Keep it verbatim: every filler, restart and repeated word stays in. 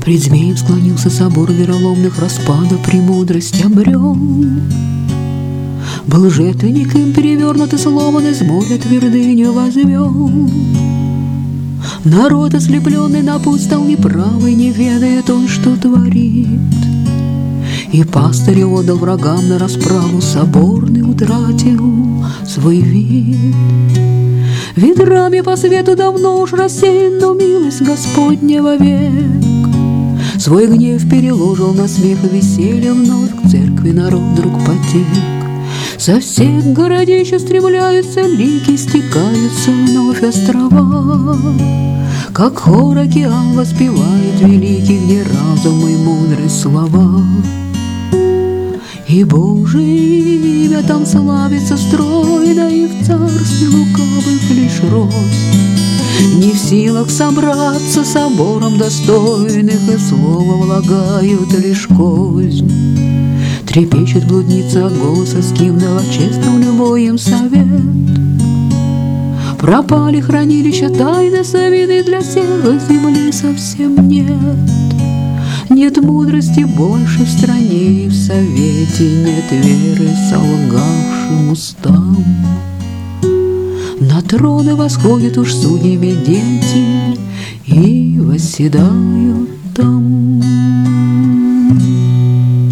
Пред змеем склонился собор вероломных, распада премудрость обрел. Был жертвенник им перевернут и сломан, из моря твердыню возвел. Народ, ослепленный на путь, стал неправый, не ведает он, что творит. И пастырь отдал врагам на расправу, соборный утратил свой вид. Ветрами по свету давно уж рассеян, но милость Господня вовек свой гнев переложил на смех и веселье, вновь к церкви народ вдруг потек. Со всех городищ устремляются лики, стекаются вновь острова, как хор океан воспевает великий, где разум и мудрость слова. И Божие имя там славится стройно, и в царстве лукавых лишь рост. Не в силах собраться собором достойных, и слово влагают лишь кознь. Трепещет блудница от голоса скимного, честным любой им совет. Пропали хранилища тайны совины, для серой земли совсем нет. Нет мудрости больше в стране и в совете, нет веры солгавшим устам. На троны восходят уж судьями дети и восседают там.